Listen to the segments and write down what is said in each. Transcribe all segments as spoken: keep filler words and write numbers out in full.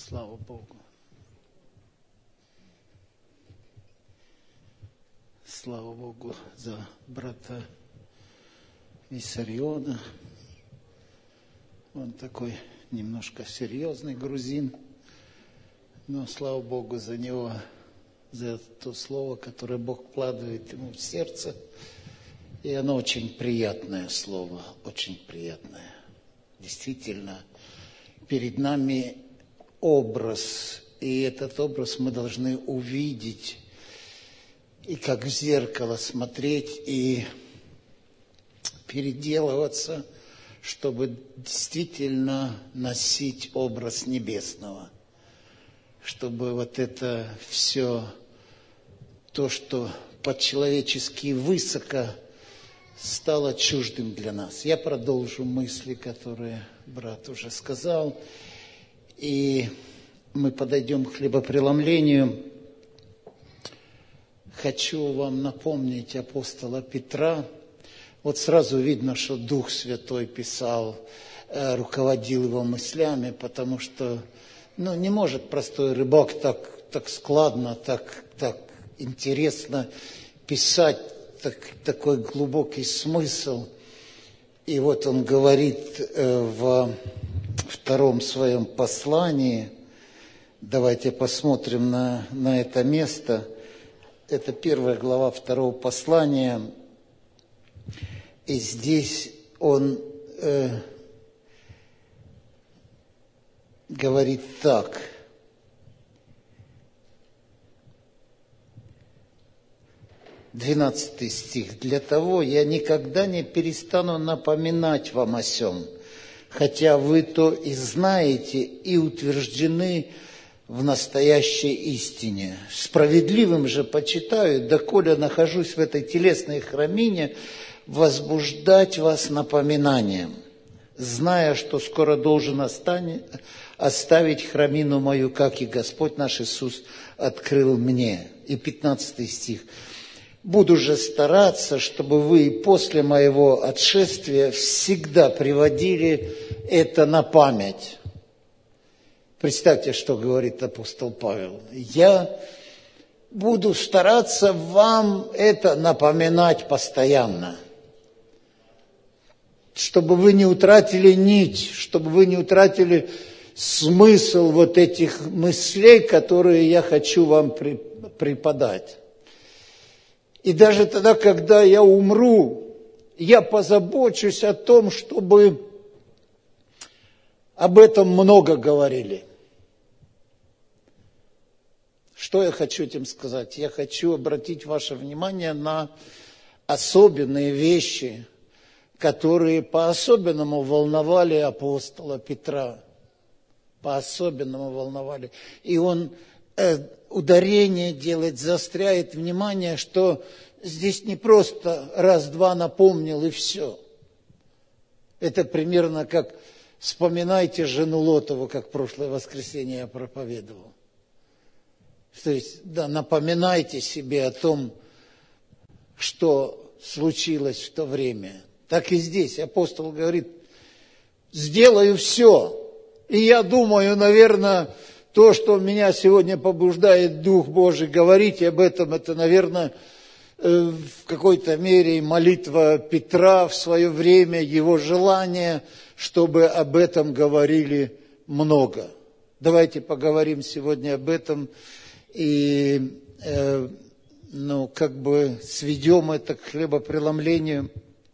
Слава Богу. Слава Богу за брата Виссариона. Он такой немножко серьезный грузин, но слава Богу за него, за то слово, которое Бог вкладывает ему в сердце. И оно очень приятное слово, очень приятное. Действительно, перед нами образ, и этот образ мы должны увидеть, и как в зеркало смотреть, и переделываться, чтобы действительно носить образ небесного, чтобы вот это все, то, что по-человечески высоко, стало чуждым для нас. Я продолжу мысли, которые брат уже сказал, и мы подойдем к хлебопреломлению. Хочу вам напомнить апостола Петра. Вот сразу видно, что Дух Святой писал, руководил его мыслями, потому что ну, не может простой рыбак так, так складно, так, так интересно писать так, такой глубокий смысл. И вот он говорит в втором своем послании, давайте посмотрим на, на это место, это первая глава второго послания, и здесь он э, говорит так. двенадцатый стих. «Для того я никогда не перестану напоминать вам о сем, хотя вы то и знаете, и утверждены в настоящей истине. Справедливым же почитаю, доколе нахожусь в этой телесной храмине, возбуждать вас напоминанием, зная, что скоро должен оставить храмину мою, как и Господь наш Иисус открыл мне». И пятнадцатый стих. «Буду же стараться, чтобы вы после моего отшествия всегда приводили это на память». Представьте, что говорит апостол Павел. «Я буду стараться вам это напоминать постоянно, чтобы вы не утратили нить, чтобы вы не утратили смысл вот этих мыслей, которые я хочу вам преподать. И даже тогда, когда я умру, я позабочусь о том, чтобы об этом много говорили». Что я хочу этим сказать? Я хочу обратить ваше внимание на особенные вещи, которые по-особенному волновали апостола Петра. По-особенному волновали. И он э, ударение делает, заостряет внимание, что здесь не просто раз-два напомнил и все. Это примерно как вспоминайте жену Лотову, как в прошлое воскресенье я проповедовал. То есть, да, напоминайте себе о том, что случилось в то время. Так и здесь апостол говорит, сделаю все. И я думаю, наверное, то, что меня сегодня побуждает Дух Божий говорить об этом, это, наверное, в какой-то мере молитва Петра в свое время, его желание, чтобы об этом говорили много. Давайте поговорим сегодня об этом и, э, ну, как бы сведем это к хлебопреломлению.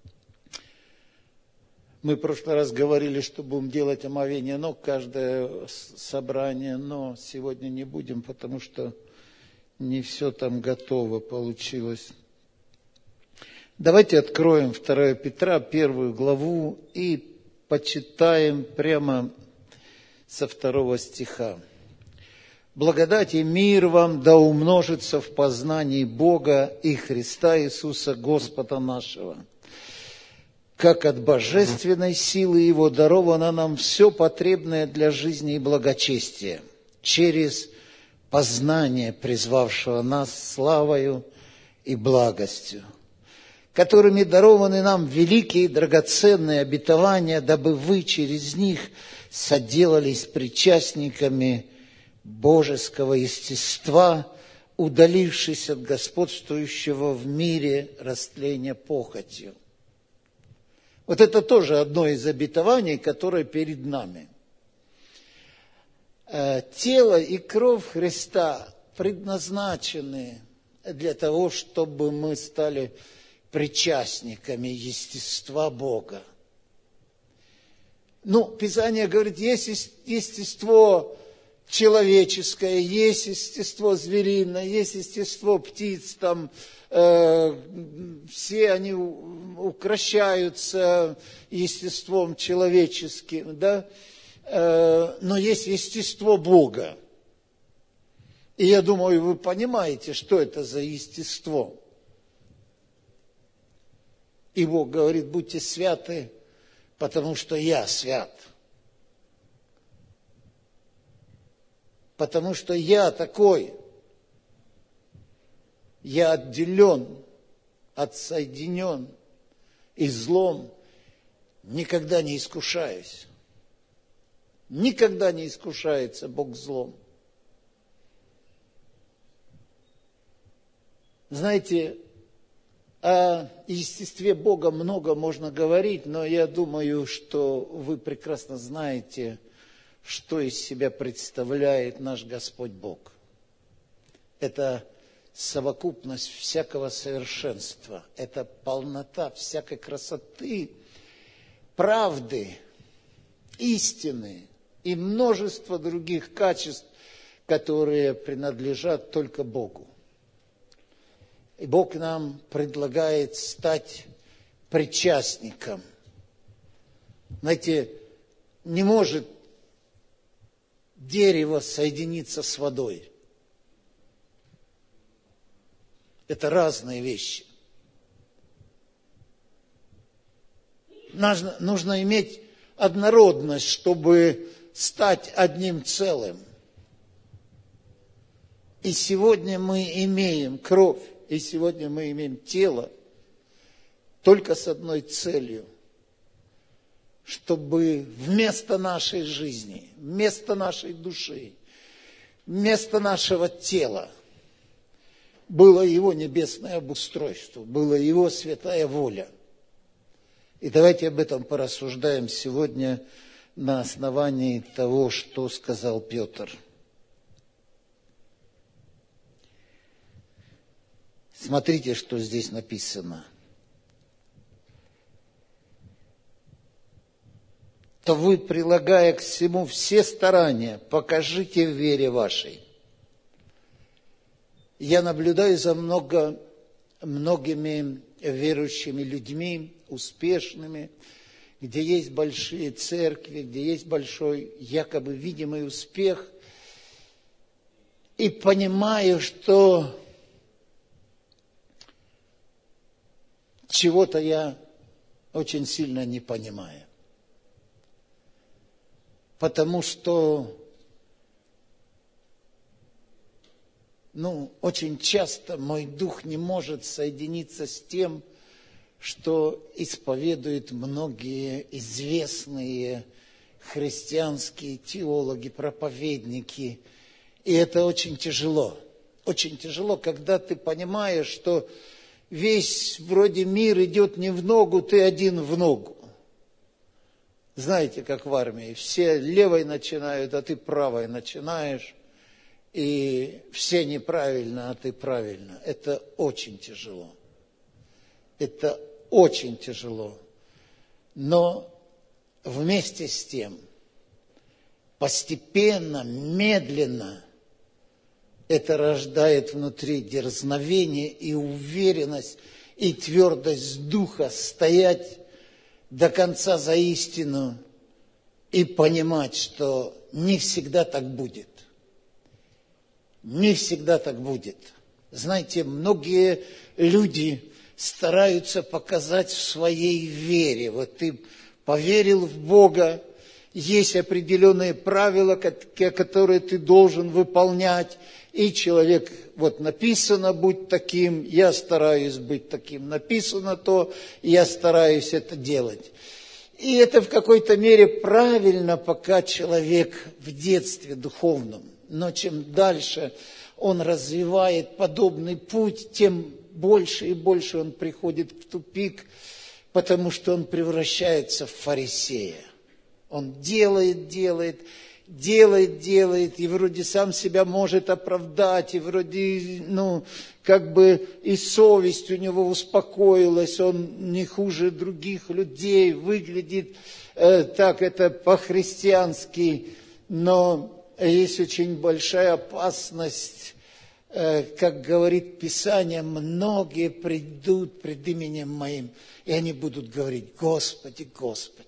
Мы в прошлый раз говорили, что будем делать омовение ног, каждое собрание, но сегодня не будем, потому что не все там готово получилось. Давайте откроем второе Петра, первую главу, и почитаем прямо со второго стиха. «Благодать и мир вам да умножится в познании Бога и Христа Иисуса Господа нашего, как от божественной силы Его даровано нам все потребное для жизни и благочестия, через познание призвавшего нас славою и благостью, которыми дарованы нам великие и драгоценные обетования, дабы вы через них соделались причастниками божеского естества, удалившись от господствующего в мире растления похотью. Вот это тоже одно из обетований, которое перед нами. Тело и кровь Христа предназначены для того, чтобы мы стали причастниками естества Бога. Ну, Писание говорит, есть естество человеческое, есть естество звериное, есть естество птиц, там э, все они укращаются естеством человеческим, да, э, но есть естество Бога. И я думаю, вы понимаете, что это за естество. И Бог говорит, будьте святы, потому что я свят. Потому что я такой. Я отделен, отсоединен, и злом никогда не искушаюсь. Никогда не искушается Бог злом. Знаете, о естестве Бога много можно говорить, но я думаю, что вы прекрасно знаете, что из себя представляет наш Господь Бог. Это совокупность всякого совершенства, это полнота всякой красоты, правды, истины и множество других качеств, которые принадлежат только Богу. И Бог нам предлагает стать причастником. Знаете, не может дерево соединиться с водой. Это разные вещи. Нужно, нужно иметь однородность, чтобы стать одним целым. И сегодня мы имеем кровь, и сегодня мы имеем тело только с одной целью, чтобы вместо нашей жизни, вместо нашей души, вместо нашего тела было Его небесное обустройство, было Его святая воля. И давайте об этом порассуждаем сегодня на основании того, что сказал Петр. Смотрите, что здесь написано. То вы, прилагая к всему все старания, покажите в вере вашей. Я наблюдаю за много, многими верующими людьми, успешными, где есть большие церкви, где есть большой якобы видимый успех, и понимаю, что чего-то я очень сильно не понимаю. Потому что, ну, очень часто мой дух не может соединиться с тем, что исповедуют многие известные христианские теологи, проповедники. И это очень тяжело. Очень тяжело, когда ты понимаешь, что весь вроде мир идет не в ногу, ты один в ногу. Знаете, как в армии, все левой начинают, а ты правой начинаешь, и все неправильно, а ты правильно. Это очень тяжело. Это очень тяжело. Но вместе с тем, постепенно, медленно, это рождает внутри дерзновение и уверенность, и твердость духа стоять до конца за истину и понимать, что не всегда так будет. Не всегда так будет. Знаете, многие люди стараются показать в своей вере. Вот ты поверил в Бога, есть определенные правила, которые ты должен выполнять, и человек, вот написано, будь таким, я стараюсь быть таким, написано то, я стараюсь это делать. И это в какой-то мере правильно, пока человек в детстве духовном. Но чем дальше он развивает подобный путь, тем больше и больше он приходит в тупик, потому что он превращается в фарисея. Он делает, делает, делает, делает, и вроде сам себя может оправдать, и вроде, ну, как бы и совесть у него успокоилась, он не хуже других людей, выглядит э, так, это по-христиански, но есть очень большая опасность, э, как говорит Писание, многие придут пред именем Моим, и они будут говорить: Господи, Господи.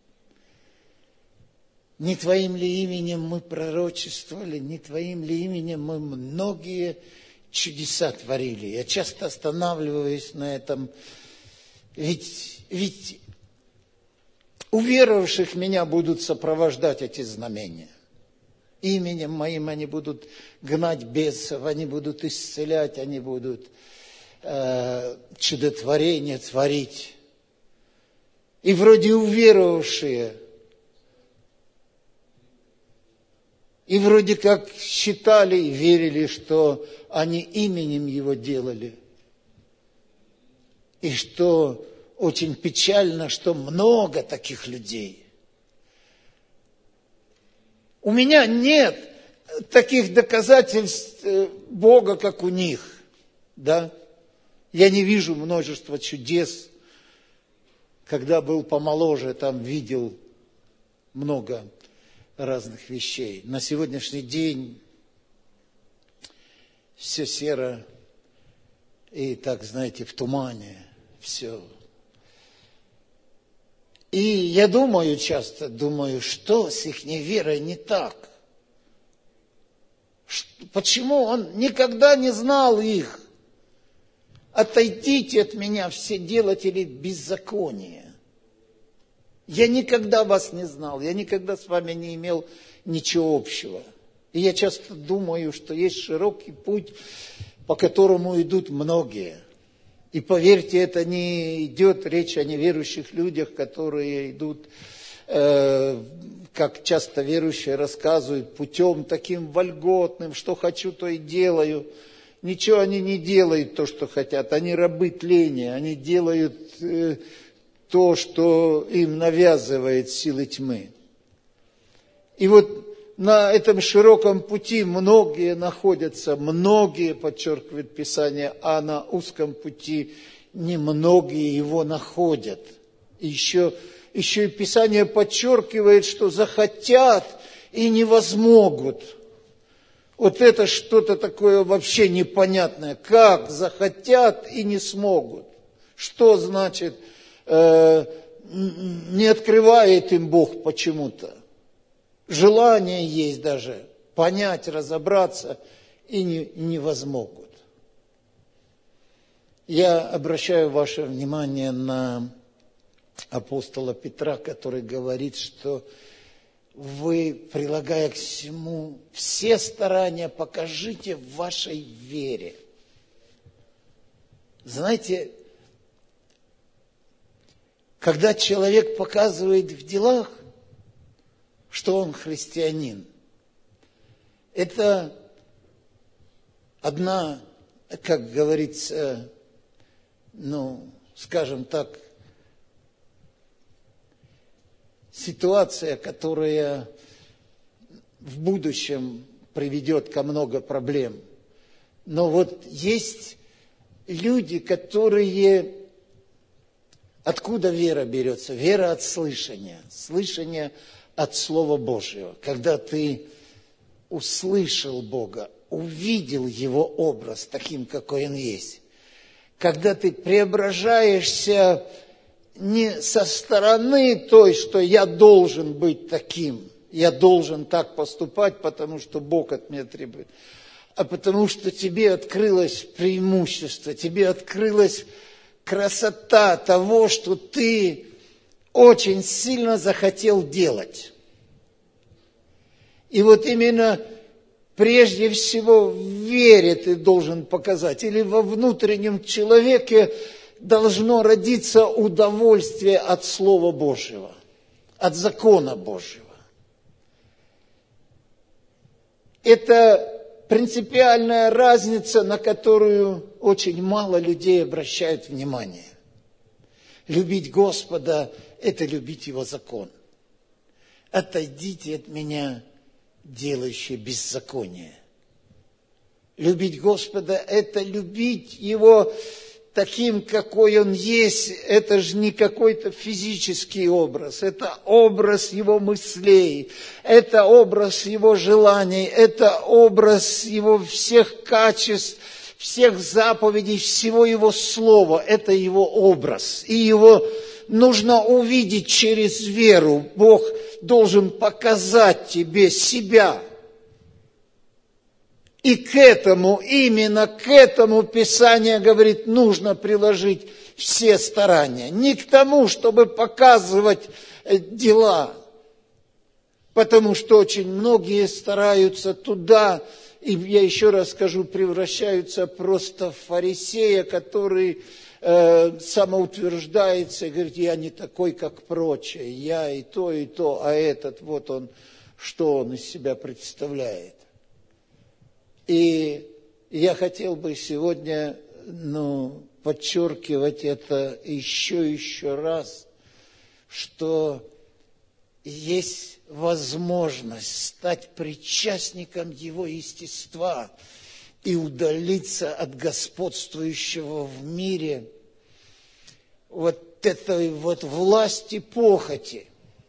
Не Твоим ли именем мы пророчествовали, не Твоим ли именем мы многие чудеса творили. Я часто останавливаюсь на этом, ведь, ведь уверовавших меня будут сопровождать эти знамения. Именем Моим они будут гнать бесов, они будут исцелять, они будут э, чудотворения творить. И вроде уверовавшие, и вроде как считали и верили, что они именем Его делали. И что очень печально, что много таких людей. У меня нет таких доказательств Бога, как у них. Да? Я не вижу множества чудес. Когда был помоложе, там видел много разных вещей. На сегодняшний день все серо и, так знаете, в тумане все. И я думаю часто, думаю, что с их верой не так? Почему он никогда не знал их? Отойдите от меня, все делатели беззакония. Я никогда вас не знал, я никогда с вами не имел ничего общего. И я часто думаю, что есть широкий путь, по которому идут многие. И поверьте, это не идет речь о неверующих людях, которые идут, э, как часто верующие рассказывают, путем таким вольготным, что хочу, то и делаю. Ничего они не делают то, что хотят, они рабы тления, они делают э, то, что им навязывает силы тьмы. И вот на этом широком пути многие находятся, многие, подчеркивает Писание, а на узком пути немногие его находят. И еще, еще и Писание подчеркивает, что захотят и не возмогут. Вот это что-то такое вообще непонятное. Как захотят и не смогут? Что значит, э, не открывает им Бог почему-то? Желание есть даже понять, разобраться, и не, не возмогут. Я обращаю ваше внимание на апостола Петра, который говорит, что вы, прилагая к всему все старания, покажите в вашей вере. Знаете, когда человек показывает в делах, что он христианин, это одна, как говорится, ну, скажем так, ситуация, которая в будущем приведет ко много проблем. Но вот есть люди, которые... Откуда вера берется? Вера от слышания. Слышание от Слова Божьего. Когда ты услышал Бога, увидел Его образ таким, какой Он есть. Когда ты преображаешься не со стороны той, что я должен быть таким, я должен так поступать, потому что Бог от меня требует, а потому что тебе открылось преимущество, тебе открылась красота того, что ты очень сильно захотел делать. И вот именно прежде всего в вере ты должен показать, или во внутреннем человеке должно родиться удовольствие от Слова Божьего. от закона Божьего. Это принципиальная разница, на которую очень мало людей обращают внимание. Любить Господа – это любить Его закон. Отойдите от меня, делающие беззаконие. Любить Господа – это любить Его таким, какой Он есть. Это же не какой-то физический образ, это образ Его мыслей, это образ Его желаний, это образ Его всех качеств, всех заповедей, всего Его Слова. Это Его образ. И Его нужно увидеть через веру. Бог должен показать тебе себя. И к этому, именно к этому Писание говорит, нужно приложить все старания. Не к тому, чтобы показывать дела, потому что очень многие стараются туда, и я еще раз скажу, превращаются просто в фарисея, который э, самоутверждается и говорит, я не такой, как прочие, я и то, и то, а этот, вот он, что он из себя представляет. И я хотел бы сегодня, ну, подчеркивать это еще и еще раз, что есть возможность стать причастником Его естества и удалиться от господствующего в мире вот этой вот власти похоти.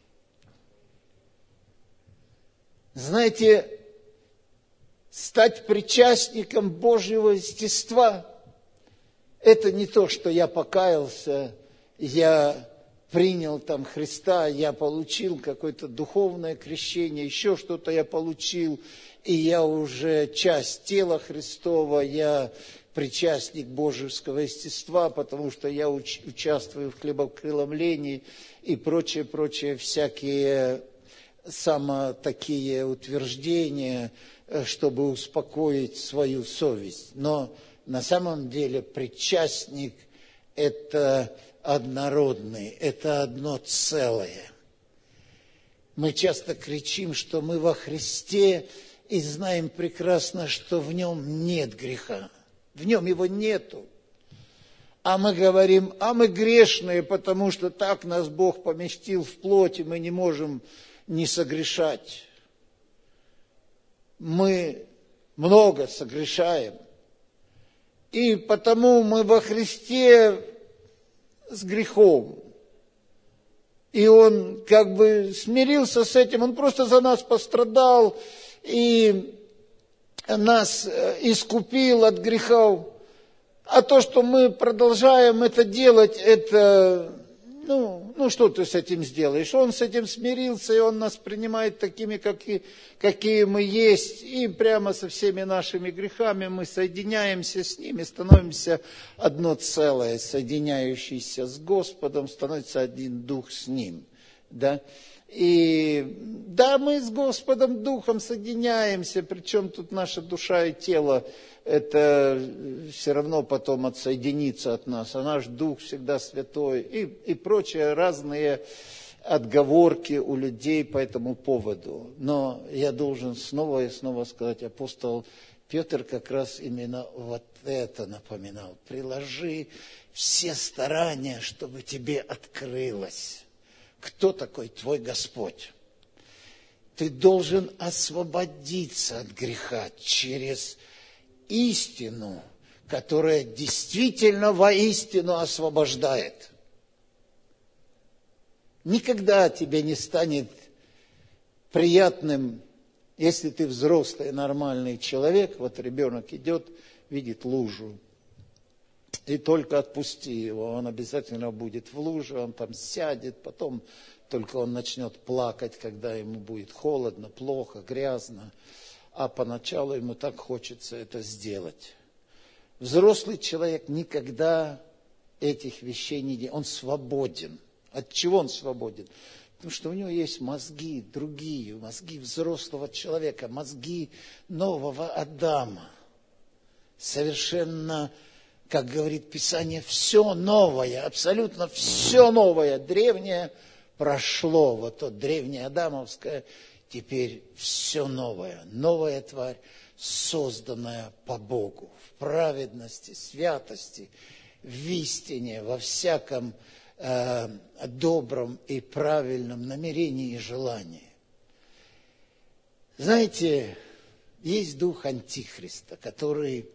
Знаете, стать причастником Божьего естества – это не то, что я покаялся, я принял там Христа, я получил какое-то духовное крещение, еще что-то я получил, и я уже часть тела Христова, я причастник божеского естества, потому что я уч- участвую в хлебопреломлении и прочее, прочее, всякие само такие утверждения, чтобы успокоить свою совесть. Но на самом деле причастник – это однородный, это одно целое. Мы часто кричим, что мы во Христе, и знаем прекрасно, что в нем нет греха. В нем его нету. А мы говорим, а мы грешные, потому что так нас Бог поместил в плоть, и мы не можем не согрешать. Мы много согрешаем. И потому мы во Христе с грехом. И Он как бы смирился с этим, Он просто за нас пострадал и нас искупил от грехов. А то, что мы продолжаем это делать, это, ну, ну что ты с этим сделаешь? Он с этим смирился, и Он нас принимает такими, какие, какие мы есть. И прямо со всеми нашими грехами мы соединяемся с ними, становимся одно целое, соединяющееся с Господом, становится один дух с Ним. Да? И да, мы с Господом Духом соединяемся, причем тут наша душа и тело, это все равно потом отсоединится от нас, а наш Дух всегда святой, и, и прочие разные отговорки у людей по этому поводу. Но я должен снова и снова сказать, апостол Петр как раз именно вот это напоминал. Приложи все старания, чтобы тебе открылось, кто такой твой Господь. Ты должен освободиться от греха через истину, которая действительно воистину освобождает. Никогда тебе не станет приятным, если ты взрослый, нормальный человек, вот ребенок идет, видит лужу, и только отпусти его, он обязательно будет в луже, он там сядет, потом только он начнет плакать, когда ему будет холодно, плохо, грязно, а поначалу ему так хочется это сделать. Взрослый человек никогда этих вещей не делает, он свободен. От чего он свободен? Потому что у него есть мозги другие, мозги взрослого человека, мозги нового Адама. Совершенно, как говорит Писание, все новое, абсолютно все новое. Древнее прошло вот то древнее адамовское, теперь все новое, новая тварь, созданная по Богу, в праведности, святости, в истине, во всяком э, добром и правильном намерении и желании. Знаете, есть дух Антихриста, который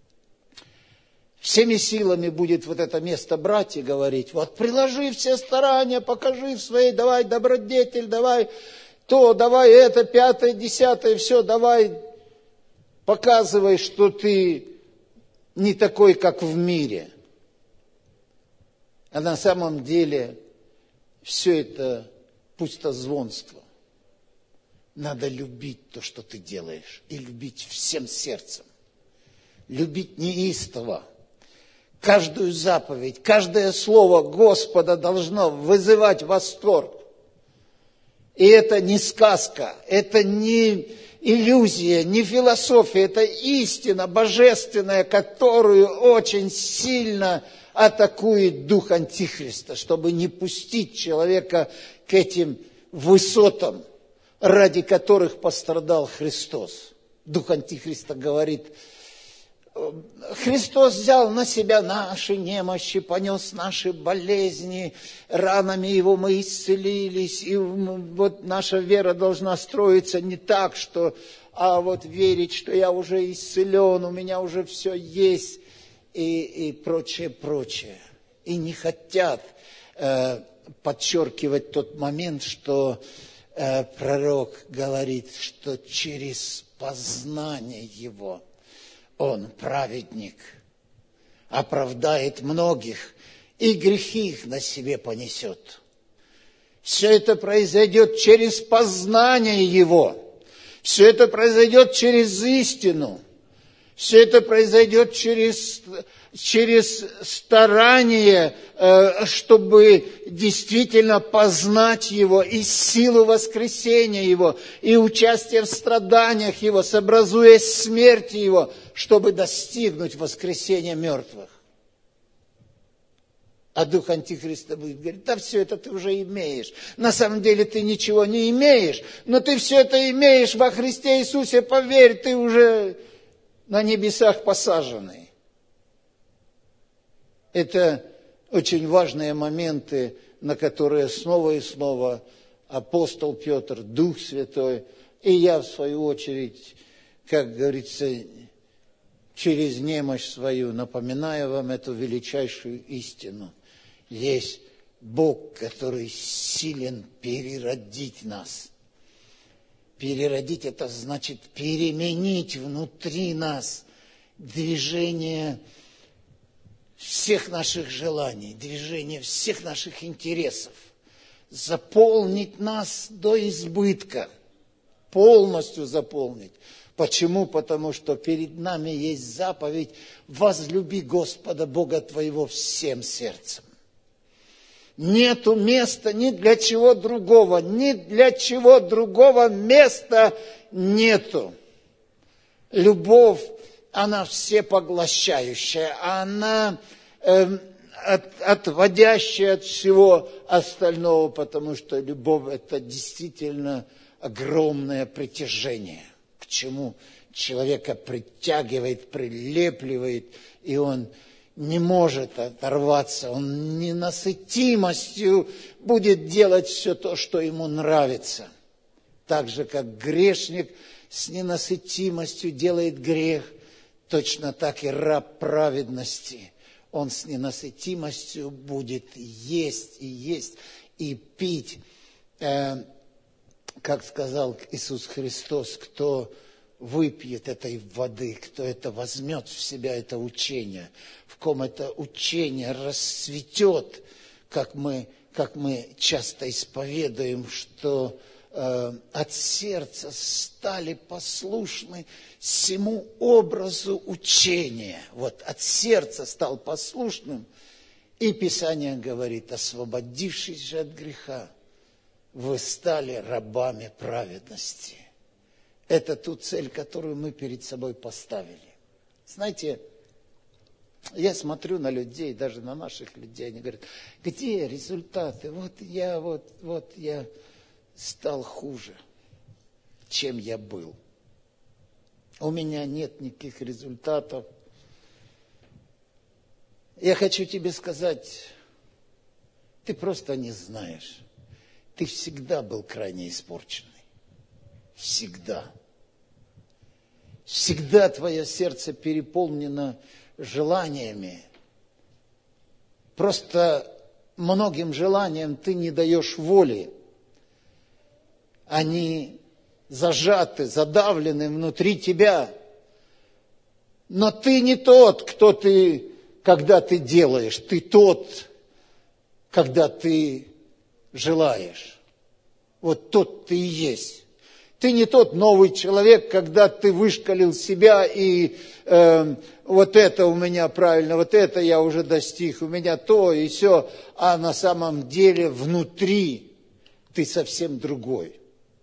всеми силами будет вот это место брать и говорить: вот приложи все старания, покажи в своей, давай добродетель, давай то, давай это, пятое, десятое, все, давай показывай, что ты не такой, как в мире. А на самом деле все это пустозвонство. Надо любить то, что ты делаешь, и любить всем сердцем. Любить неистово. Каждую заповедь, каждое слово Господа должно вызывать восторг. И это не сказка, это не иллюзия, не философия, это истина божественная, которую очень сильно атакует дух Антихриста, чтобы не пустить человека к этим высотам, ради которых пострадал Христос. Дух Антихриста говорит: Христос взял на себя наши немощи, понес наши болезни, ранами Его мы исцелились, и вот наша вера должна строиться не так, что, а вот верить, что я уже исцелен, у меня уже все есть, и, и прочее, прочее. И не хотят э, подчеркивать тот момент, что э, пророк говорит, что через познание Его Он, праведник, оправдает многих, и грехи их на себе понесет. Все это произойдет через познание Его. Все это произойдет через истину. Все это произойдет через, через старание, чтобы действительно познать Его, и силу воскресения Его, и участие в страданиях Его, сообразуясь с смертью Его, чтобы достигнуть воскресения мертвых. А дух Антихриста будет говорить: да все это ты уже имеешь. На самом деле ты ничего не имеешь, но ты все это имеешь во Христе Иисусе, поверь, ты уже на небесах посаженный. Это очень важные моменты, на которые снова и снова апостол Петр, Дух Святой, и я в свою очередь, как говорится, через немощь свою напоминаю вам эту величайшую истину. Есть Бог, который силен переродить нас. Переродить — это значит переменить внутри нас движение всех наших желаний, движение всех наших интересов, заполнить нас до избытка, полностью заполнить. Почему? Потому что перед нами есть заповедь: возлюби Господа Бога твоего всем сердцем. Нету места ни для чего другого, ни для чего другого места нету. Любовь, она всепоглощающая, она э, от, отводящая от всего остального, потому что любовь — это действительно огромное притяжение, к чему человека притягивает, прилепливает, и он не может оторваться, он ненасытимостью будет делать все то, что ему нравится. Так же, как грешник с ненасытимостью делает грех, точно так и раб праведности. Он с ненасытимостью будет есть и есть, и пить. Э, как сказал Иисус Христос: кто выпьет этой воды, кто это возьмет в себя, это учение, в ком это учение расцветет, как мы, как мы часто исповедуем, что э, от сердца стали послушны всему образу учения. Вот от сердца стал послушным, и Писание говорит: освободившись же от греха, вы стали рабами праведности. Это ту цель, которую мы перед собой поставили. Знаете, Я смотрю на людей, даже на наших людей, они говорят, где результаты? Вот я, вот, вот я стал хуже, чем я был. У меня нет никаких результатов. Я хочу тебе сказать, ты просто не знаешь. Ты всегда был крайне испорченный. Всегда. Всегда твое сердце переполнено желаниями. Просто многим желаниям ты не даешь воли. Они зажаты, задавлены внутри тебя. Но ты не тот, кто ты, когда ты делаешь. Ты тот, когда ты желаешь. Вот тот ты и есть. Ты не тот новый человек, когда ты вышкалил себя и э, вот это у меня правильно, вот это я уже достиг, у меня то и сё, а на самом деле внутри ты совсем другой.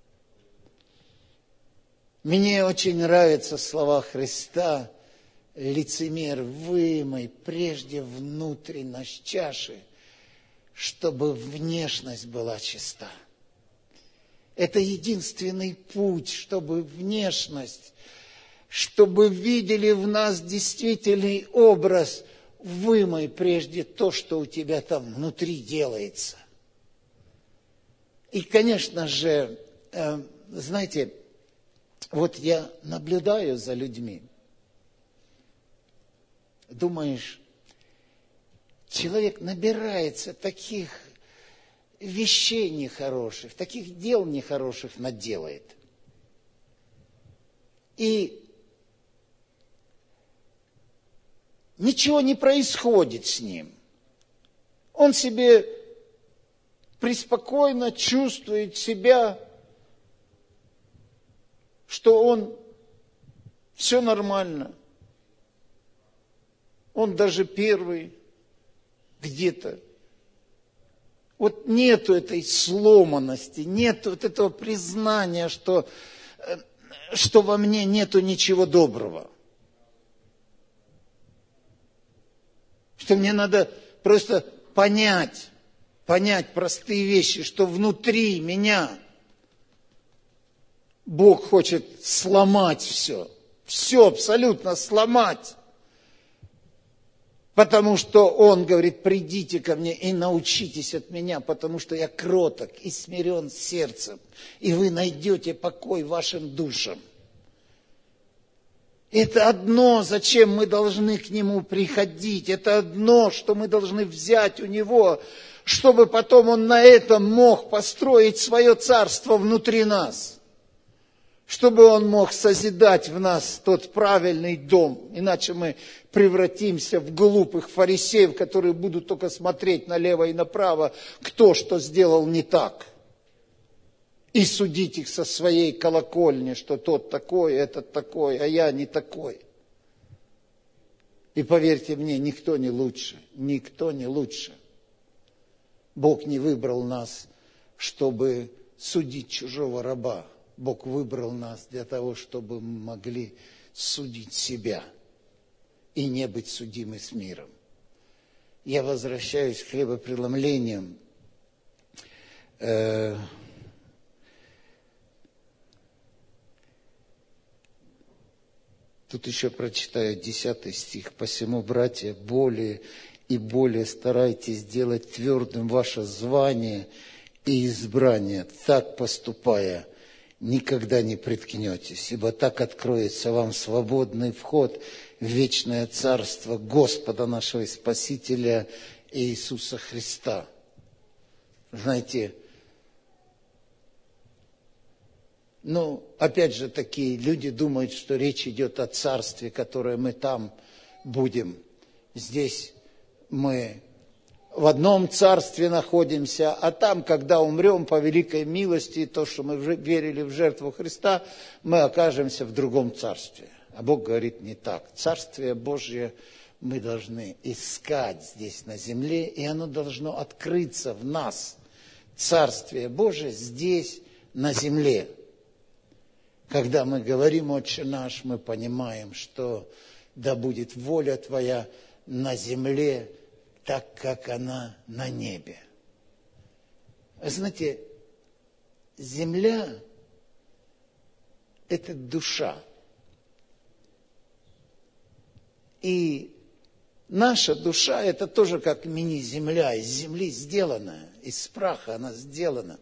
Мне очень нравятся слова Христа: лицемер, вымой прежде внутренность чаши, чтобы внешность была чиста. Это единственный путь, чтобы внешность, чтобы видели в нас действительный образ. Вымой прежде то, что у тебя там внутри делается. И, конечно же, знаете, вот я наблюдаю за людьми. Думаешь, человек набирается таких вещей нехороших, таких дел нехороших наделает. И ничего не происходит с ним. Он себе преспокойно чувствует себя, что он все нормально. Он даже первый где-то. Вот нету этой сломанности, нету вот этого признания, что, что во мне нету ничего доброго. Что мне надо просто понять, понять простые вещи, что внутри меня Бог хочет сломать все, все абсолютно сломать. Потому что Он говорит, придите ко мне и научитесь от меня, потому что я кроток и смирен сердцем, и вы найдете покой вашим душам. Это одно, зачем мы должны к Нему приходить, это одно, что мы должны взять у Него, чтобы потом Он на этом мог построить свое царство внутри нас. Чтобы Он мог созидать в нас тот правильный дом. Иначе мы превратимся в глупых фарисеев, которые будут только смотреть налево и направо, кто что сделал не так. И судить их со своей колокольни, что тот такой, этот такой, а я не такой. И поверьте мне, никто не лучше, никто не лучше. Бог не выбрал нас, чтобы судить чужого раба. Бог выбрал нас для того, чтобы мы могли судить себя и не быть судимы с миром. Я возвращаюсь к хлебопреломлениям. Э, Тут еще прочитаю десятый стих. «Посему, братья, более и более старайтесь сделать твердым ваше звание и избрание, так поступая, никогда не приткнетесь, ибо так откроется вам свободный вход в вечное царство Господа нашего и Спасителя Иисуса Христа». Знаете, ну, опять же, такие люди думают, что речь идет о царстве, которое мы там будем. Здесь мы в одном царстве находимся, а там, когда умрем по великой милости, то, что мы верили в жертву Христа, мы окажемся в другом царстве. А Бог говорит не так. Царствие Божье мы должны искать здесь на земле, и оно должно открыться в нас. Царствие Божие здесь на земле. Когда мы говорим «Отче наш», мы понимаем, что да будет воля Твоя на земле, так как она на небе. Вы знаете, земля – это душа. И наша душа – это тоже как мини-земля, из земли сделанная, из праха она сделана.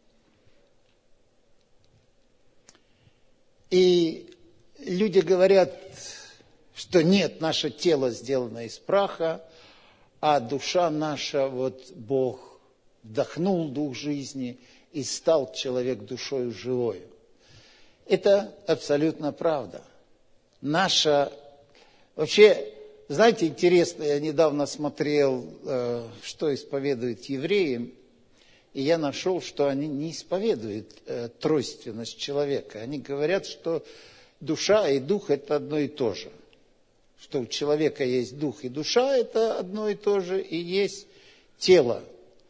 И люди говорят, что нет, наше тело сделано из праха, а душа наша, вот Бог вдохнул дух жизни и стал человек душою живою. Это абсолютно правда. Наша, вообще, знаете, интересно, я недавно смотрел, что исповедуют евреи, и я нашел, что они не исповедуют тройственность человека. Они говорят, что душа и дух – это одно и то же. Что у человека есть дух и душа – это одно и то же, и есть тело.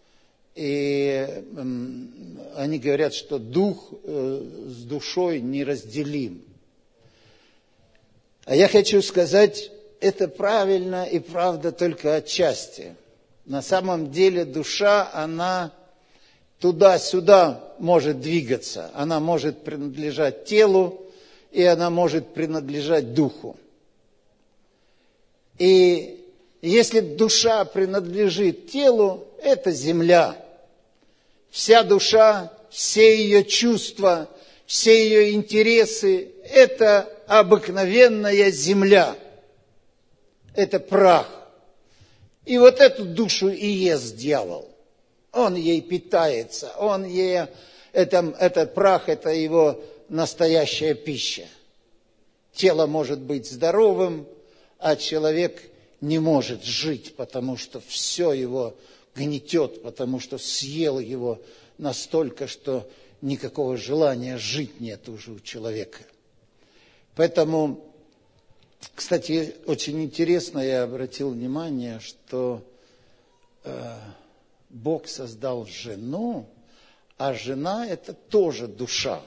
И они говорят, что дух с душой неразделим. А я хочу сказать, это правильно и правда только отчасти. На самом деле душа, она туда-сюда может двигаться. Она может принадлежать телу, и она может принадлежать духу. И если душа принадлежит телу, это земля. Вся душа, все ее чувства, все ее интересы – это обыкновенная земля. Это прах. И вот эту душу и ест дьявол. Он ей питается, он ей, это, этот прах – это его настоящая пища. Тело может быть здоровым, а человек не может жить, потому что все его гнетет, потому что съел его настолько, что никакого желания жить нет уже у человека. Поэтому, кстати, очень интересно, я обратил внимание, что э, Бог создал жену, а жена – это тоже душа.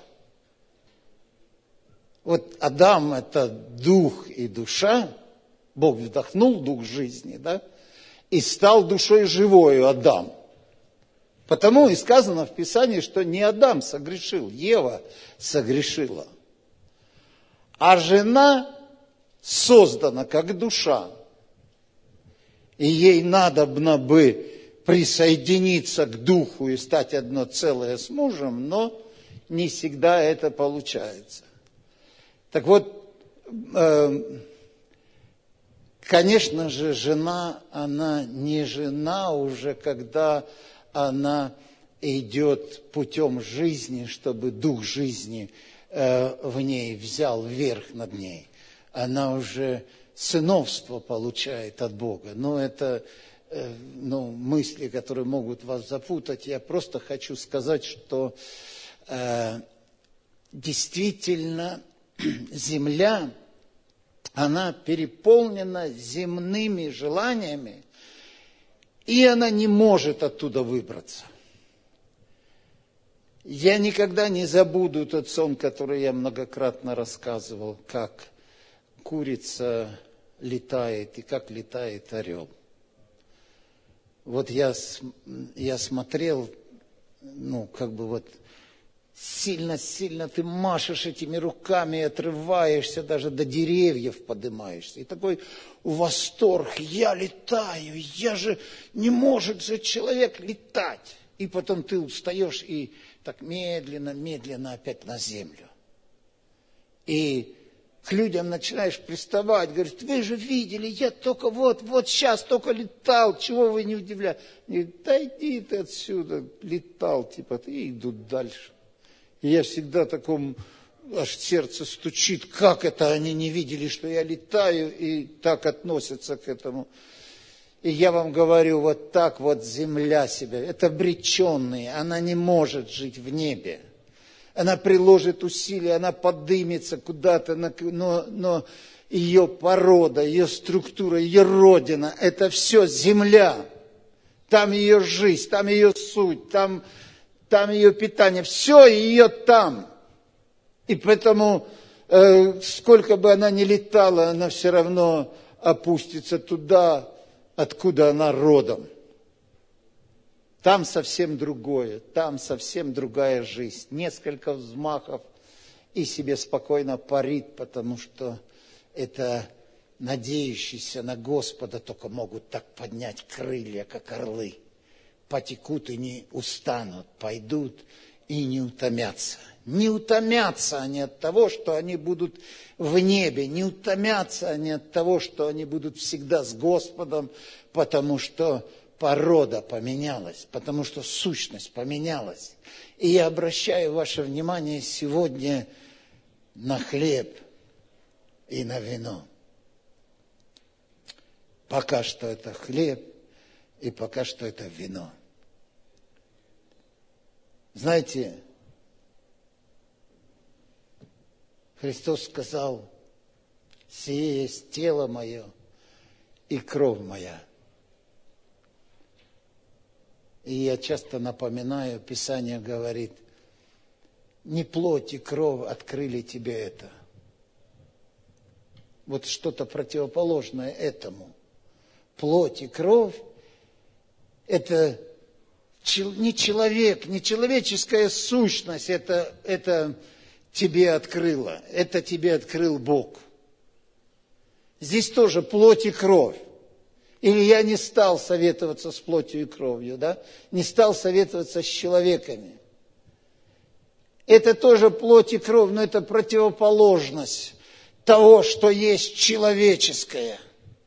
Вот Адам – это дух и душа, Бог вдохнул дух жизни, да, и стал душой живою Адам. Потому и сказано в Писании, что не Адам согрешил, Ева согрешила. А жена создана как душа. И ей надобно бы присоединиться к духу и стать одно целое с мужем, но не всегда это получается. Так вот, э, конечно же, жена, она не жена уже, когда она идет путем жизни, чтобы дух жизни э, в ней взял верх над ней. Она уже сыновство получает от Бога. Но это э, ну, мысли, которые могут вас запутать. Я просто хочу сказать, что э, действительно земля, она переполнена земными желаниями, и она не может оттуда выбраться. Я никогда не забуду тот сон, который я многократно рассказывал, как курица летает и как летает орел. Вот я, я смотрел, ну, как бы вот сильно-сильно ты машешь этими руками, отрываешься, даже до деревьев поднимаешься. И такой восторг, я летаю, я же, не может же человек летать. И потом ты устаешь и так медленно, медленно опять на землю. И к людям начинаешь приставать, говоришь, вы же видели, я только вот, вот сейчас только летал, чего вы не удивляетесь? Да иди ты отсюда, летал, типа, и идут дальше. И я всегда таком, аж сердце стучит, как это они не видели, что я летаю, и так относятся к этому. И я вам говорю, вот так вот земля себя, это обреченные, она не может жить в небе. Она приложит усилия, она подымется куда-то, но, но ее порода, ее структура, ее родина, это все земля. Там ее жизнь, там ее суть, там, там ее питание, все ее там. И поэтому, э, сколько бы она ни летала, она все равно опустится туда, откуда она родом. Там совсем другое, там совсем другая жизнь. Несколько взмахов и себе спокойно парит, потому что это надеющиеся на Господа только могут так поднять крылья, как орлы. Потекут и не устанут, пойдут и не утомятся. Не утомятся они от того, что они будут в небе, не утомятся они от того, что они будут всегда с Господом, потому что порода поменялась, потому что сущность поменялась. И я обращаю ваше внимание сегодня на хлеб и на вино. Пока что это хлеб, и пока что это вино. Знаете, Христос сказал: «Сие есть тело мое и кровь моя». И я часто напоминаю, Писание говорит: не плоть и кровь открыли тебе это. Вот что-то противоположное этому. Плоть и кровь – это не человек, не человеческая сущность, это, это тебе открыло, это тебе открыл Бог. Здесь тоже плоть и кровь. Или я не стал советоваться с плотью и кровью, да? Не стал советоваться с человеками. Это тоже плоть и кровь, но это противоположность того, что есть человеческое.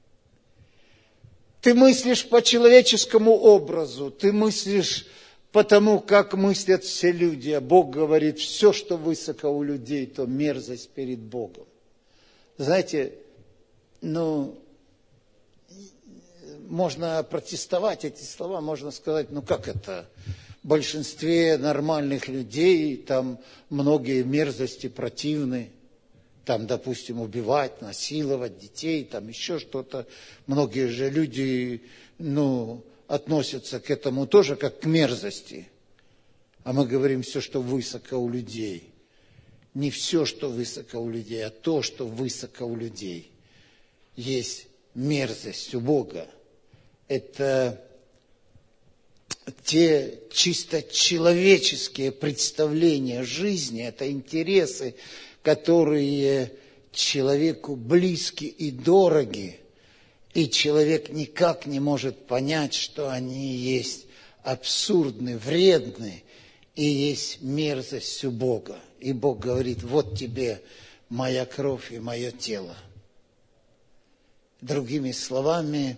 Ты мыслишь по человеческому образу, ты мыслишь по тому, как мыслят все люди. А Бог говорит: все, что высоко у людей, то мерзость перед Богом. Знаете, ну, можно протестовать эти слова, можно сказать: ну как это? В большинстве нормальных людей там многие мерзости противны. Там, допустим, убивать, насиловать детей, там еще что-то. Многие же люди, ну, относятся к этому тоже как к мерзости. А мы говорим: все, что высоко у людей. Не все, что высоко у людей, а то, что высоко у людей. Есть мерзость у Бога. Это те чисто человеческие представления жизни, это интересы, которые человеку близки и дороги, и человек никак не может понять, что они есть абсурдны, вредны, и есть мерзость у Бога. И Бог говорит: вот тебе моя кровь и мое тело. Другими словами,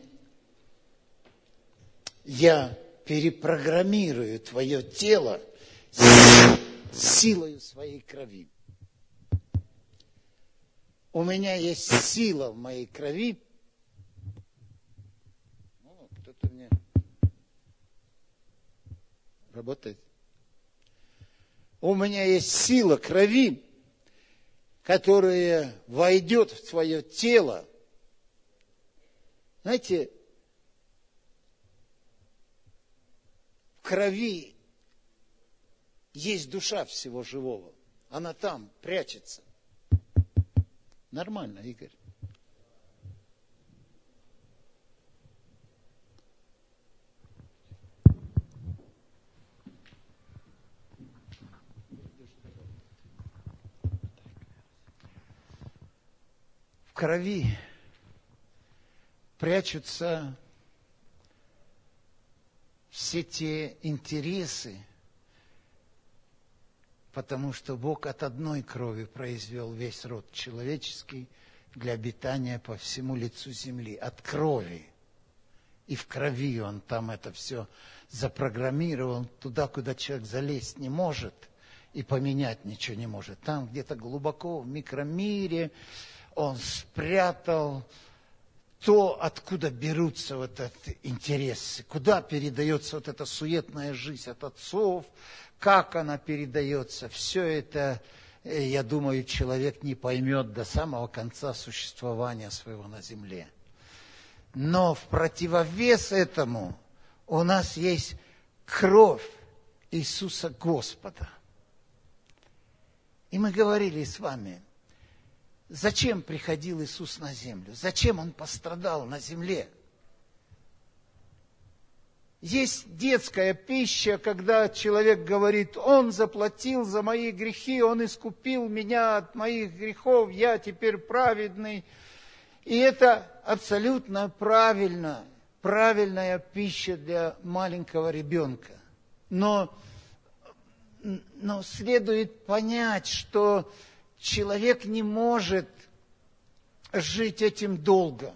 я перепрограммирую твое тело силою своей крови. У меня есть сила в моей крови. О, кто-то мне работает. У меня есть сила крови, которая войдет в твое тело. Знаете, в крови есть душа всего живого. Она там прячется. Нормально, Игорь. В крови прячутся все те интересы, потому что Бог от одной крови произвел весь род человеческий для обитания по всему лицу земли. От крови. И в крови Он там это все запрограммировал, туда, куда человек залезть не может и поменять ничего не может. Там где-то глубоко в микромире Он спрятал то, откуда берутся вот эти интересы, куда передается вот эта суетная жизнь от отцов, как она передается. Все это, я думаю, человек не поймет до самого конца существования своего на земле. Но в противовес этому у нас есть кровь Иисуса Господа. И мы говорили с вами, Зачем приходил Иисус на землю? Зачем Он пострадал на земле? Есть детская пища, когда человек говорит: Он заплатил за мои грехи, Он искупил меня от моих грехов, я теперь праведный. И это абсолютно правильно, правильная пища для маленького ребенка. Но, но следует понять, что человек не может жить этим долго.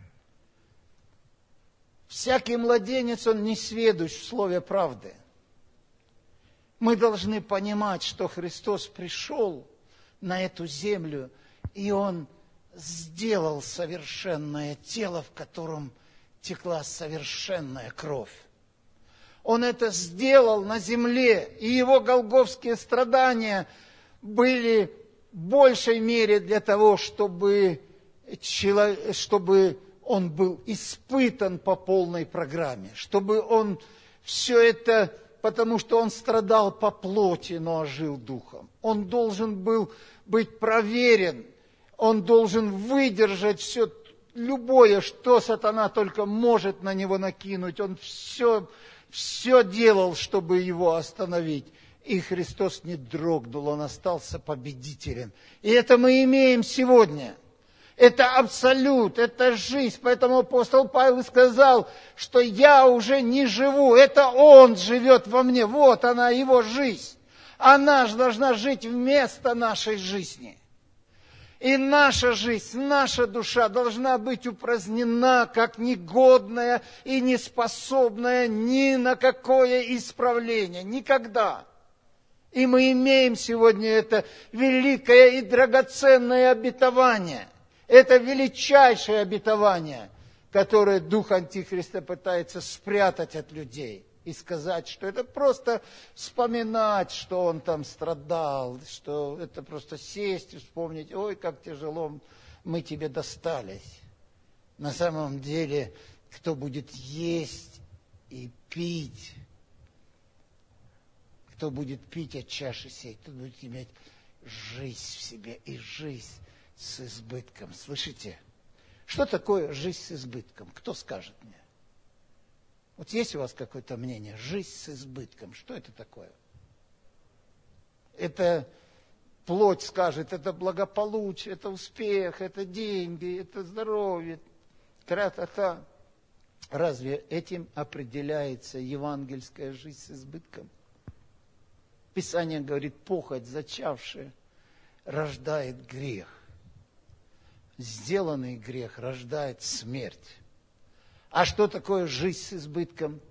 Всякий младенец, он не сведущ в слове правды. Мы должны понимать, что Христос пришел на эту землю, и Он сделал совершенное тело, в котором текла совершенная кровь. Он это сделал на земле, и Его голгофские страдания были в большей мере для того, чтобы, человек, чтобы Он был испытан по полной программе, чтобы Он все это, потому что Он страдал по плоти, но ожил духом. Он должен был быть проверен, Он должен выдержать все, любое, что сатана только может на Него накинуть. Он все, все делал, чтобы Его остановить. И Христос не дрогнул, Он остался победителем. И это мы имеем сегодня. Это абсолют, это жизнь. Поэтому апостол Павел сказал, что я уже не живу, это Он живет во мне. Вот она, Его жизнь. Она же должна жить вместо нашей жизни. И наша жизнь, наша душа должна быть упразднена, как негодная и неспособная ни на какое исправление. Никогда. И мы имеем сегодня это великое и драгоценное обетование. Это величайшее обетование, которое дух Антихриста пытается спрятать от людей. И сказать, что это просто вспоминать, что он там страдал, что это просто сесть и вспомнить: ой, как тяжело мы тебе достались. На самом деле, кто будет есть и пить, кто будет пить от чаши сей, тот будет иметь жизнь в себе и жизнь с избытком. Слышите? Что такое жизнь с избытком? Кто скажет мне? Вот есть у вас какое-то мнение? Жизнь с избытком. Что это такое? Это плоть скажет, это благополучие, это успех, это деньги, это здоровье. Тра-та-та. Разве этим определяется евангельская жизнь с избытком? Писание говорит: похоть, зачавшая, рождает грех. Сделанный грех рождает смерть. А что такое жизнь с избытком?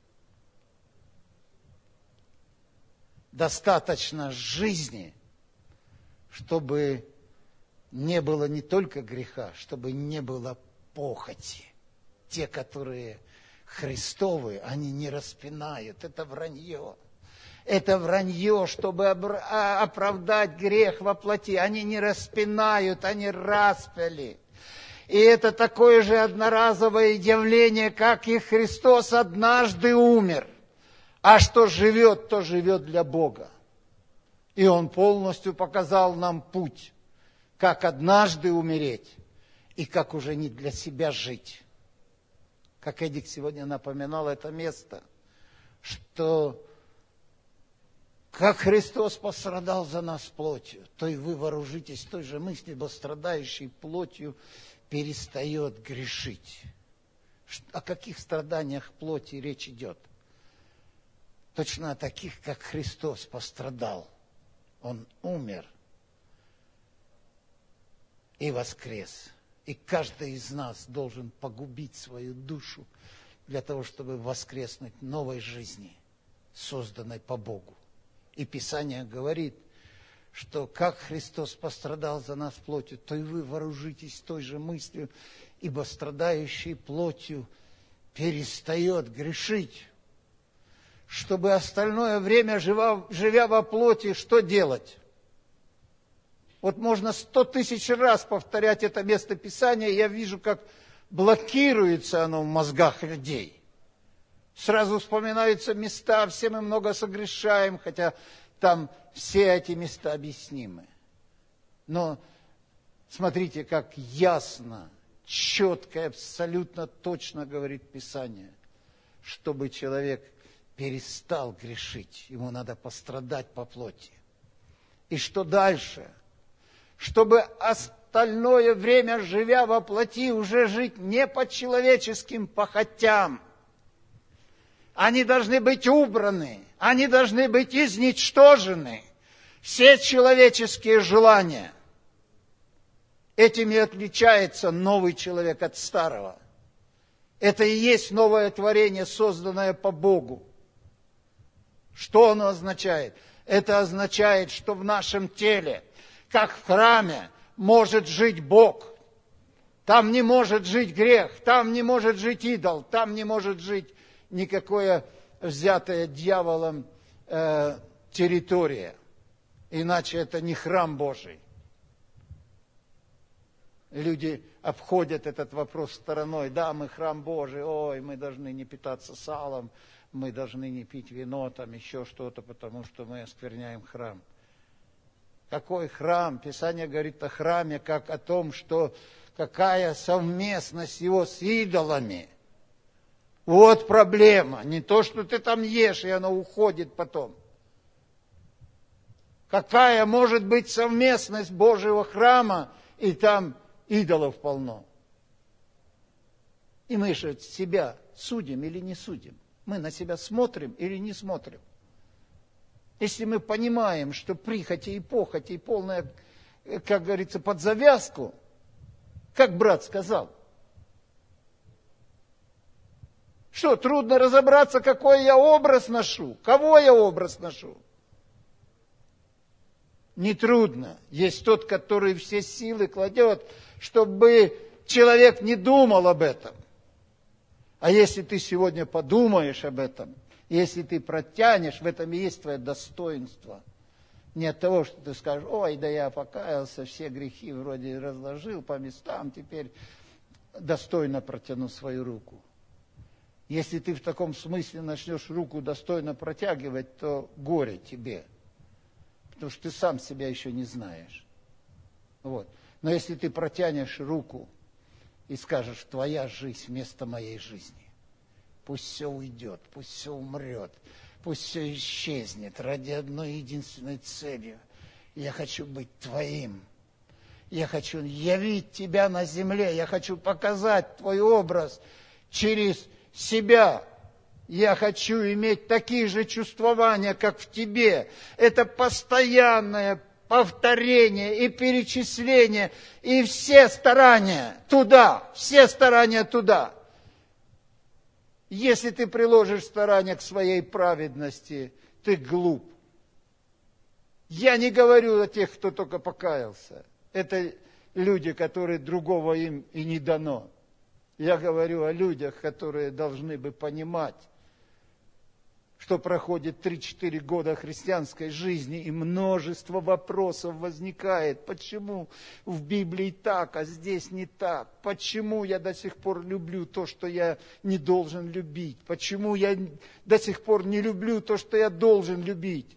Достаточно жизни, чтобы не было не только греха, чтобы не было похоти. Те, которые Христовы, они не распинают. Это вранье. Это вранье, чтобы оправдать грех во плоти. Они не распинают, они распяли. И это такое же одноразовое явление, как и Христос однажды умер. А что живет, то живет для Бога. И Он полностью показал нам путь, как однажды умереть, и как уже не для себя жить. Как Эдик сегодня напоминал это место, что как Христос пострадал за нас плотью, то и вы вооружитесь той же мыслью, ибо страдающий плотью перестает грешить. О каких страданиях плоти речь идет? Точно о таких, как Христос пострадал. Он умер и воскрес. И каждый из нас должен погубить свою душу для того, чтобы воскреснуть новой жизни, созданной по Богу. И Писание говорит, что как Христос пострадал за нас плотью, то и вы вооружитесь той же мыслью, ибо страдающий плотью перестает грешить. Чтобы остальное время, живя, живя во плоти, что делать? Вот можно сто тысяч раз повторять это место Писания, и я вижу, как блокируется оно в мозгах людей. Сразу вспоминаются места, все мы много согрешаем, хотя там все эти места объяснимы. Но Смотрите, как ясно, четко и абсолютно точно говорит Писание. Чтобы человек перестал грешить, ему надо пострадать по плоти. И что дальше? Чтобы остальное время, живя во плоти, уже жить не по человеческим похотям. Они должны быть убраны, они должны быть изничтожены. Все человеческие желания. Этим и отличается новый человек от старого. Это и есть новое творение, созданное по Богу. Что оно означает? Это означает, что в нашем теле, как в храме, может жить Бог. Там не может жить грех, там не может жить идол, там не может жить никакое взятое дьяволом э, территория. Иначе это не храм Божий. Люди обходят этот вопрос стороной. Да, мы храм Божий, ой, мы должны не питаться салом, мы должны не пить вино, там еще что-то, потому что мы оскверняем храм. Какой храм? Писание говорит о храме, как о том, что какая совместность его с идолами. Вот проблема. Не то, что ты там ешь, и оно уходит потом. Какая может быть совместность Божьего храма, и там идолов полно. И мы же себя судим или не судим. Мы на себя смотрим или не смотрим. Если мы понимаем, что прихоти и похоти, и полная, как говорится, под завязку, как брат сказал, что, трудно разобраться, какой я образ ношу, кого я образ ношу? Нетрудно. Есть тот, который все силы кладет, чтобы человек не думал об этом. А если ты сегодня подумаешь об этом, если ты протянешь, в этом и есть твое достоинство. Не от того, что ты скажешь, ой, да я покаялся, все грехи вроде разложил по местам, теперь достойно протяну свою руку. Если ты в таком смысле начнешь руку достойно протягивать, то горе тебе. Потому что ты сам себя еще не знаешь. Вот. Но если ты протянешь руку и скажешь, твоя жизнь вместо моей жизни, пусть все уйдет, пусть все умрет, пусть все исчезнет ради одной единственной цели. Я хочу быть твоим. Я хочу явить тебя на земле. Я хочу показать твой образ через себя. Я хочу иметь такие же чувствования, как в тебе. Это постоянное повторение и перечисление, и все старания туда, все старания туда. Если ты приложишь старания к своей праведности, ты глуп. Я не говорю о тех, кто только покаялся. Это люди, которые другого им и не дано. Я говорю о людях, которые должны бы понимать, что проходит три-четыре года христианской жизни, и множество вопросов возникает. Почему в Библии так, а здесь не так? Почему я до сих пор люблю то, что я не должен любить? Почему я до сих пор не люблю то, что я должен любить?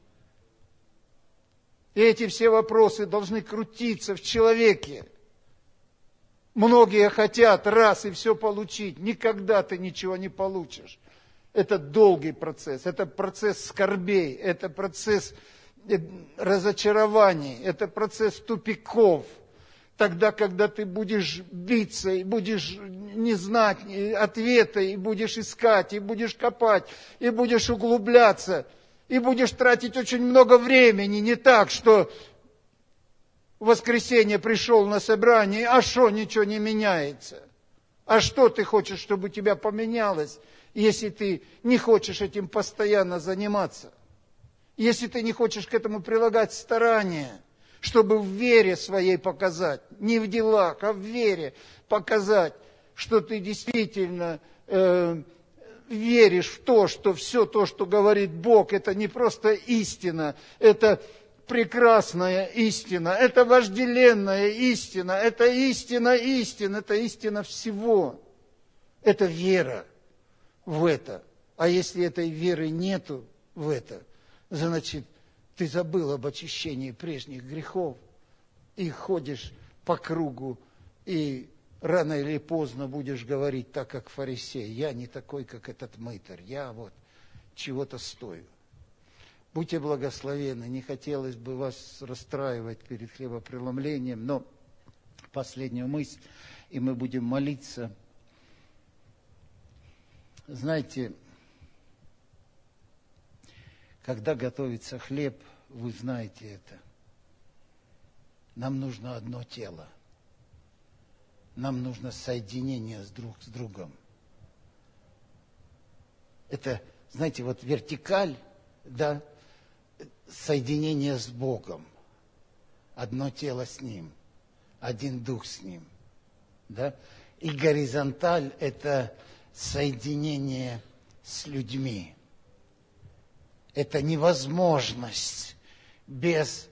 И эти все вопросы должны крутиться в человеке. Многие хотят раз и все получить. Никогда ты ничего не получишь. Это долгий процесс, это процесс скорбей, это процесс разочарований, это процесс тупиков. Тогда, когда ты будешь биться, и будешь не знать ответа, и будешь искать, и будешь копать, и будешь углубляться, и будешь тратить очень много времени. Не так, что в воскресенье пришел на собрание, а что, ничего не меняется? А что ты хочешь, чтобы у тебя поменялось, если ты не хочешь этим постоянно заниматься? Если ты не хочешь к этому прилагать старания, чтобы в вере своей показать, не в делах, а в вере показать, что ты действительно э, веришь в то, что все то, что говорит Бог, это не просто истина, это прекрасная истина, это вожделенная истина, это истина истин, это истина всего. Это вера в это. А если этой веры нету в это, значит, ты забыл об очищении прежних грехов и ходишь по кругу и рано или поздно будешь говорить так, как фарисей. Я не такой, как этот мытарь, я вот чего-то стою. Будьте благословенны, не хотелось бы вас расстраивать перед хлебопреломлением, но последнюю мысль, и мы будем молиться. Знаете, когда готовится хлеб, вы знаете это, нам нужно одно тело. Нам нужно соединение с друг с другом. Это, знаете, вот вертикаль, да, соединение с Богом. Одно тело с Ним, один дух с Ним. Да? И горизонталь – это соединение с людьми. Это невозможность без...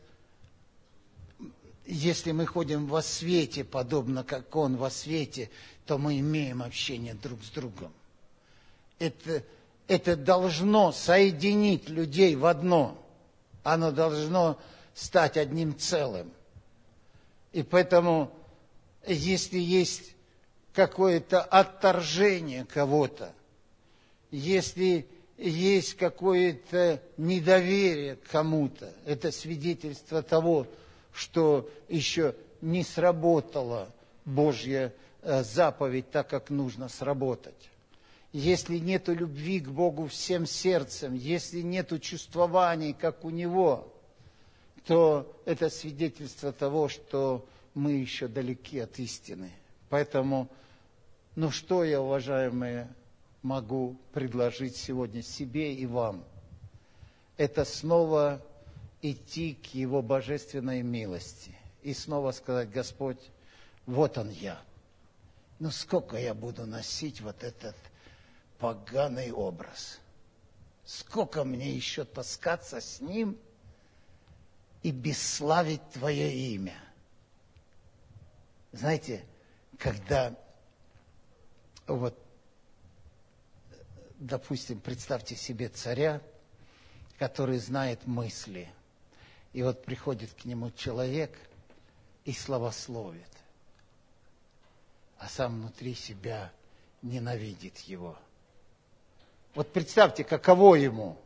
Если мы ходим во свете, подобно как Он во свете, то мы имеем общение друг с другом. Это, это должно соединить людей в одно. Оно должно стать одним целым. И поэтому, если есть какое-то отторжение кого-то, если есть какое-то недоверие к кому-то, это свидетельство того, что еще не сработала Божья заповедь так, как нужно сработать. Если нету любви к Богу всем сердцем, если нету чувствований, как у Него, то это свидетельство того, что мы еще далеки от истины. Поэтому, ну что я, уважаемые, могу предложить сегодня себе и вам? Это снова идти к Его божественной милости и снова сказать: Господь, вот Он я. Ну сколько я буду носить вот этот поганый образ? Сколько мне еще таскаться с Ним и бесславить Твое имя? Знаете, когда вот, допустим, представьте себе царя, который знает мысли, и вот приходит к нему человек и славословит, а сам внутри себя ненавидит его. Вот представьте, каково ему.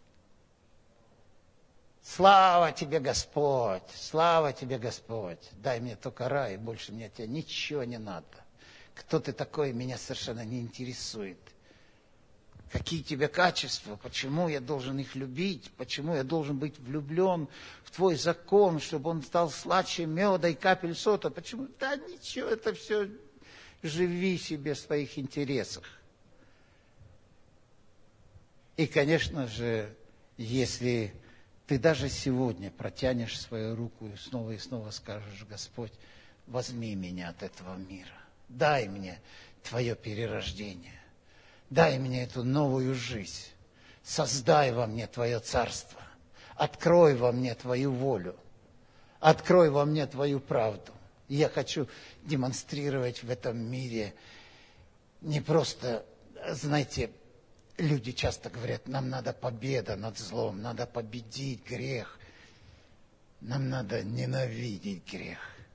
Слава тебе, Господь! Слава тебе, Господь! Дай мне только рай, и больше мне от тебя ничего не надо. Кто ты такой, меня совершенно не интересует. Какие тебе качества? Почему я должен их любить? Почему я должен быть влюблен в Твой закон, чтобы он стал сладче меда и капель сота? Почему? Да ничего, это все живи себе в своих интересах. И, конечно же, если ты даже сегодня протянешь свою руку и снова и снова скажешь: Господь, возьми меня от этого мира, дай мне Твое перерождение. Дай мне эту новую жизнь, создай во мне Твое царство, открой во мне Твою волю, открой во мне Твою правду. И я хочу демонстрировать в этом мире не просто, знаете, люди часто говорят: нам надо победа над злом, надо победить грех, нам надо ненавидеть грех.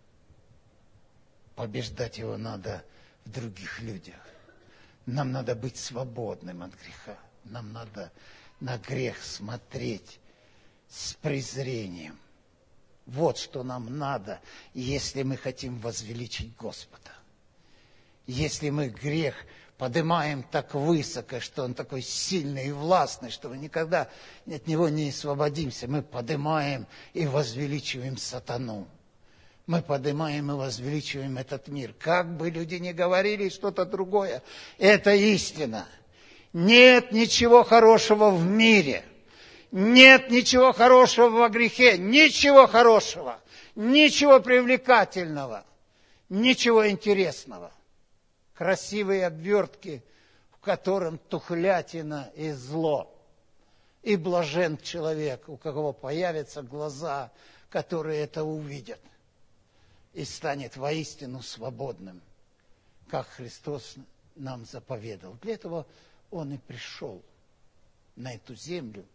Побеждать его надо в других людях. Нам надо быть свободным от греха. Нам надо на грех смотреть с презрением. Вот что нам надо, если мы хотим возвеличить Господа. Если мы грех поднимаем так высоко, что он такой сильный и властный, что мы никогда от него не освободимся, мы поднимаем и возвеличиваем сатану. Мы поднимаем и возвеличиваем этот мир. Как бы люди ни говорили что-то другое, это истина. Нет ничего хорошего в мире. Нет ничего хорошего во грехе. Ничего хорошего. Ничего привлекательного. Ничего интересного. Красивые обвертки, в котором тухлятина и зло. И блажен человек, у кого появятся глаза, которые это увидят. И станет воистину свободным, как Христос нам заповедал. Для этого Он и пришел на эту землю,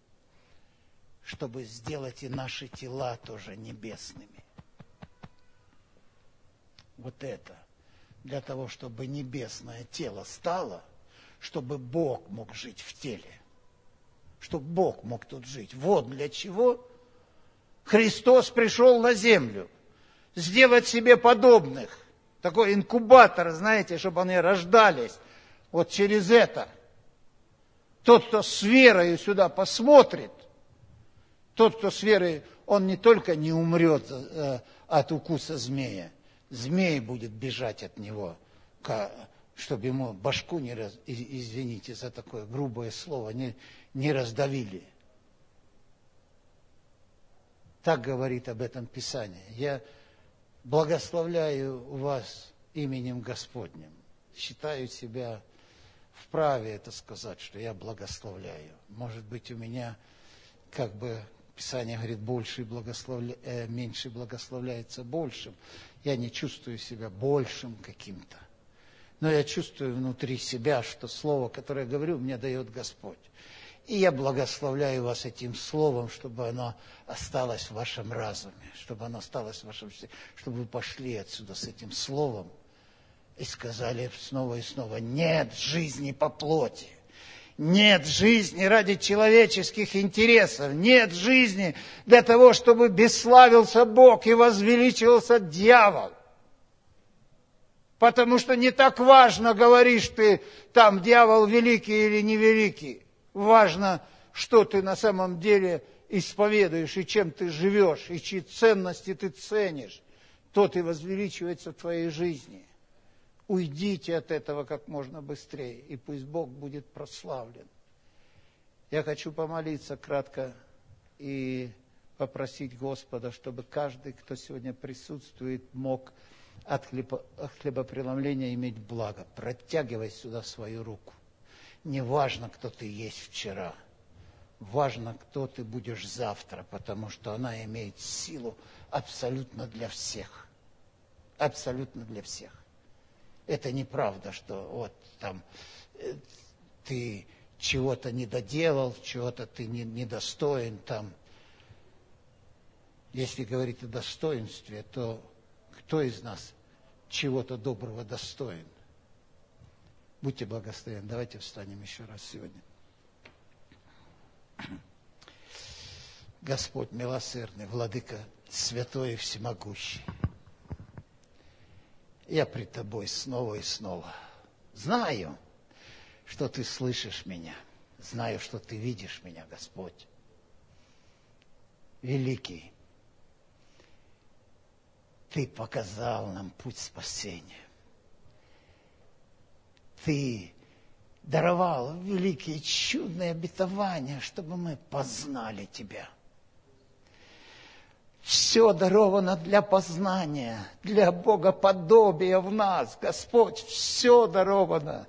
чтобы сделать и наши тела тоже небесными. вот это, для того, чтобы небесное тело стало, чтобы Бог мог жить в теле, чтобы Бог мог тут жить. Вот для чего Христос пришел на землю. Сделать себе подобных. Такой инкубатор, знаете, чтобы они рождались. Вот через это. Тот, кто с верою сюда посмотрит, тот, кто с верой, он не только не умрет э, от укуса змея, змей будет бежать от него, чтобы ему башку не раз, извините за такое грубое слово, не, не раздавили. Так говорит об этом Писание. Я благословляю вас именем Господним. Считаю себя вправе это сказать, что я благословляю. Может быть, у меня, как бы Писание говорит, больше благословля... э, меньше благословляется большим. Я не чувствую себя большим каким-то. Но я чувствую внутри себя, что слово, которое я говорю, мне дает Господь. И я благословляю вас этим словом, чтобы оно осталось в вашем разуме, чтобы оно осталось в вашем сердце, чтобы вы пошли отсюда с этим словом и сказали снова и снова: нет жизни по плоти, нет жизни ради человеческих интересов, нет жизни для того, чтобы бесславился Бог и возвеличивался дьявол. Потому что не так важно, говоришь ты, там дьявол великий или невеликий. Важно, что ты на самом деле исповедуешь, и чем ты живешь, и чьи ценности ты ценишь. Тот и возвеличивается в твоей жизни. Уйдите от этого как можно быстрее, и пусть Бог будет прославлен. Я хочу помолиться кратко и попросить Господа, чтобы каждый, кто сегодня присутствует, мог от, хлебо, от хлебопреломления иметь благо. Протягивай сюда свою руку. Не важно, кто ты есть вчера, важно, кто ты будешь завтра, потому что она имеет силу абсолютно для всех. Абсолютно для всех. Это неправда, что вот там э, ты чего-то не доделал, чего-то ты не, недостоин там. Если говорить о достоинстве, то кто из нас чего-то доброго достоин? Будьте благословенны. Давайте встанем еще раз сегодня. Господь милосердный, Владыка святой и всемогущий, я пред Тобой снова и снова. Знаю, что Ты слышишь меня. Знаю, что Ты видишь меня, Господь. Великий, Ты показал нам путь спасения. Ты даровал великие чудные обетования, чтобы мы познали Тебя. Все даровано для познания, для богоподобия в нас, Господь, все даровано.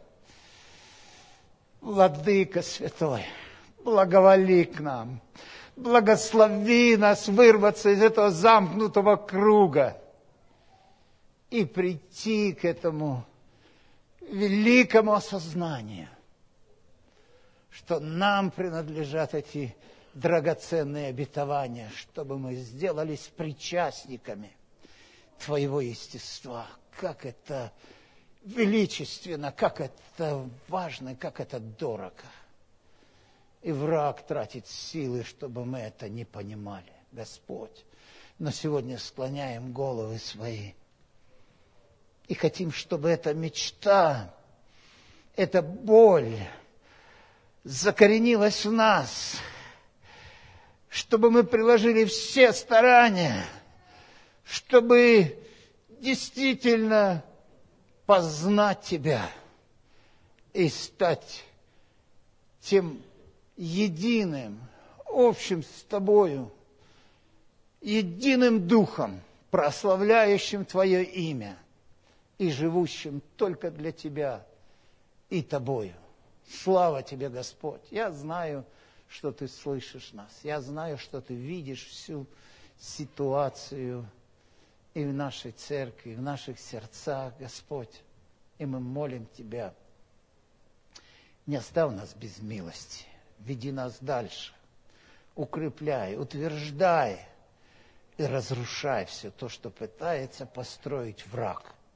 Владыка святой, благоволи к нам, благослови нас вырваться из этого замкнутого круга и прийти к этому великому осознанию, что нам принадлежат эти драгоценные обетования, чтобы мы сделались причастниками Твоего естества. Как это величественно, как это важно, как это дорого. И враг тратит силы, чтобы мы это не понимали, Господь. Но сегодня склоняем головы свои и хотим, чтобы эта мечта, эта боль закоренилась в нас, чтобы мы приложили все старания, чтобы действительно познать Тебя и стать тем единым, общим с Тобою, единым духом, прославляющим Твое имя и живущим только для Тебя и Тобою. Слава Тебе, Господь! Я знаю, что Ты слышишь нас. Я знаю, что Ты видишь всю ситуацию и в нашей церкви, и в наших сердцах, Господь. И мы молим Тебя, не оставь нас без милости, веди нас дальше, укрепляй, утверждай и разрушай все то, что пытается построить враг.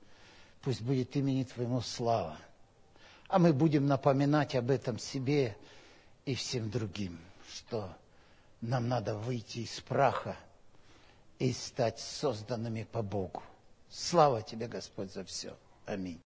Пусть будет имени Твоему слава. А мы будем напоминать об этом себе и всем другим, что нам надо выйти из праха и стать созданными по Богу. Слава Тебе, Господь, за все. Аминь.